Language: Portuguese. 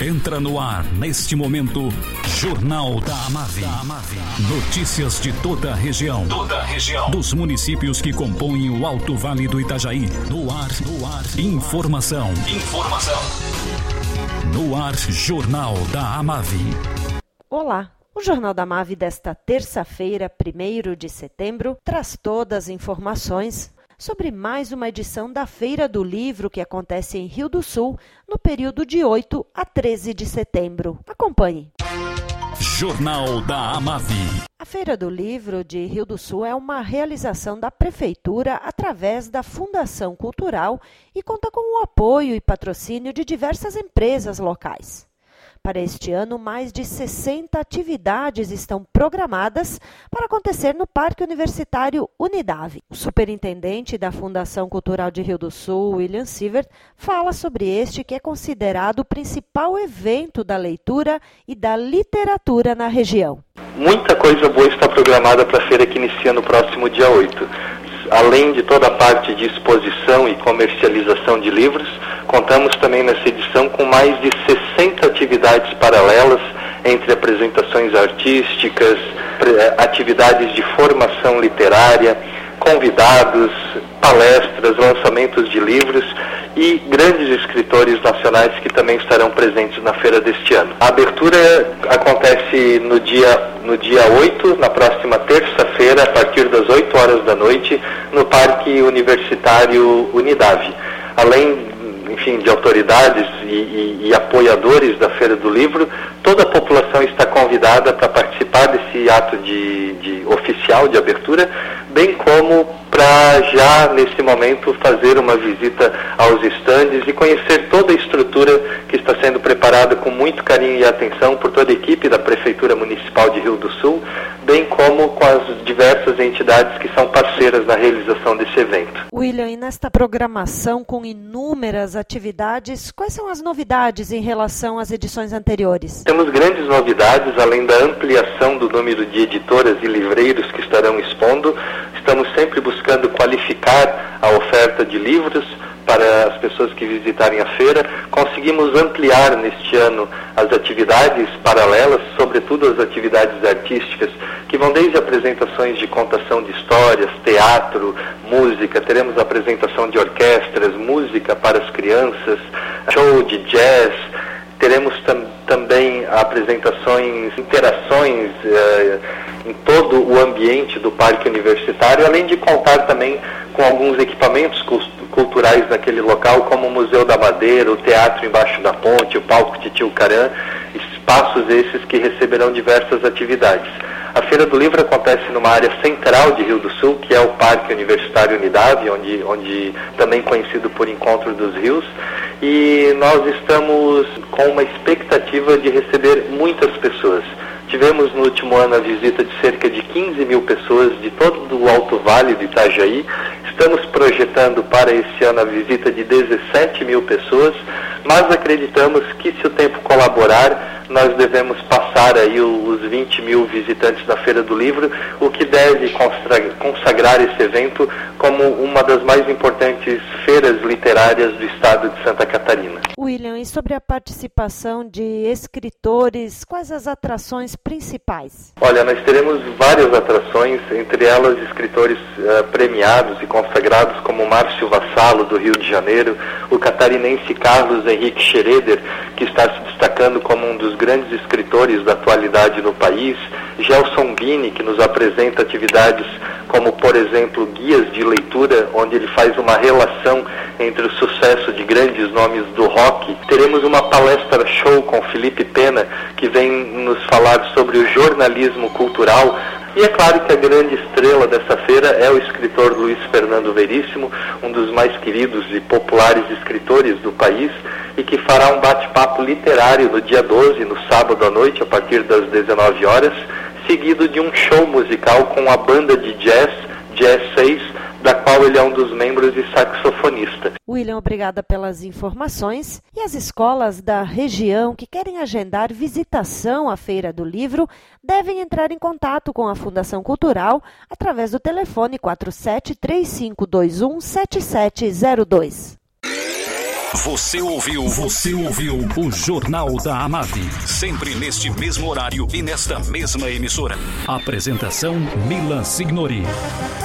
Entra no ar, neste momento, Jornal da Amave. Notícias de toda a região. Dos municípios que compõem o Alto Vale do Itajaí. No ar. Informação. No ar, Jornal da Amave. Olá. O Jornal da Amave desta terça-feira, 1º de setembro, traz todas as informações sobre mais uma edição da Feira do Livro que acontece em Rio do Sul no período de 8 a 13 de setembro. Acompanhe. Jornal da Amave. A Feira do Livro de Rio do Sul é uma realização da Prefeitura através da Fundação Cultural e conta com o apoio e patrocínio de diversas empresas locais. Para este ano, mais de 60 atividades estão programadas para acontecer no Parque Universitário Unidave. O superintendente da Fundação Cultural de Rio do Sul, William Sievert, fala sobre este que é considerado o principal evento da leitura e da literatura na região. Muita coisa boa está programada para a feira que inicia no próximo dia 8. Além de toda a parte de exposição e comercialização de livros, contamos também nessa edição com mais de 60 atividades paralelas, entre apresentações artísticas, atividades de formação literária, convidados, palestras, lançamentos de livros e grandes escritores nacionais que também estarão presentes na feira deste ano. A abertura acontece no dia 8, na próxima terça-feira, a partir das 8 horas da noite, no Parque Universitário Unidave. Além, de autoridades e apoiadores da Feira do Livro, toda a população está convidada para participar desse ato oficial de abertura, bem como para já, nesse momento, fazer uma visita aos estandes e conhecer toda a estrutura que está sendo preparada com muito carinho e atenção por toda a equipe da Prefeitura Municipal de Rio do Sul, bem como com as diversas entidades que são parceiras na realização desse evento. William, e nesta programação com inúmeras atividades, quais são as novidades em relação às edições anteriores? Temos grandes novidades, além da ampliação do número de editoras e livreiros que estarão expondo. Estamos sempre buscando qualificar a oferta de livros para as pessoas que visitarem a feira. Conseguimos ampliar neste ano as atividades paralelas, sobretudo as atividades artísticas, que vão desde apresentações de contação de histórias, teatro, música. Teremos apresentação de orquestras, música para as crianças, show de jazz. Teremos também apresentações, interações em todo o ambiente do Parque Universitário, além de contar também com alguns equipamentos culturais naquele local, como o Museu da Madeira, o Teatro Embaixo da Ponte, o Palco Titio Caram, espaços esses que receberão diversas atividades. A Feira do Livro acontece numa área central de Rio do Sul, que é o Parque Universitário Unidave, onde também conhecido por Encontro dos Rios, e nós estamos com uma expectativa de receber muitas pessoas. Tivemos no último ano a visita de cerca de 15 mil pessoas de todo o Alto Vale do Itajaí. Estamos projetando para esse ano a visita de 17 mil pessoas, mas acreditamos que, se o tempo colaborar, nós devemos passar aí os 20 mil visitantes da Feira do Livro, o que deve consagrar esse evento como uma das mais importantes feiras literárias do estado de Santa Catarina. William, e sobre a participação de escritores, quais as atrações principais? Olha, nós teremos várias atrações, entre elas escritores premiados e consagrados como Márcio Vassalo, do Rio de Janeiro, o catarinense Carlos Henrique Schroeder, que está se destacando como um dos grandes escritores da atualidade no país, Gelson Bini, que nos apresenta atividades como, por exemplo, guias de leitura, onde ele faz uma relação entre o sucesso de grandes nomes do rock. Teremos uma palestra show com Felipe Pena, que vem nos falar sobre o jornalismo cultural. E é claro que a grande estrela dessa feira é o escritor Luiz Fernando Veríssimo, um dos mais queridos e populares escritores do país, e que fará um bate-papo literário no dia 12, no sábado à noite, a partir das 19 horas, seguido de um show musical com a banda de Jazz 6, da qual ele é um dos membros e saxofonista. William, obrigada pelas informações. E as escolas da região que querem agendar visitação à Feira do Livro devem entrar em contato com a Fundação Cultural através do telefone 47 3521 7702. Você ouviu o Jornal da Amave. Sempre neste mesmo horário e nesta mesma emissora. Apresentação Milan Signori.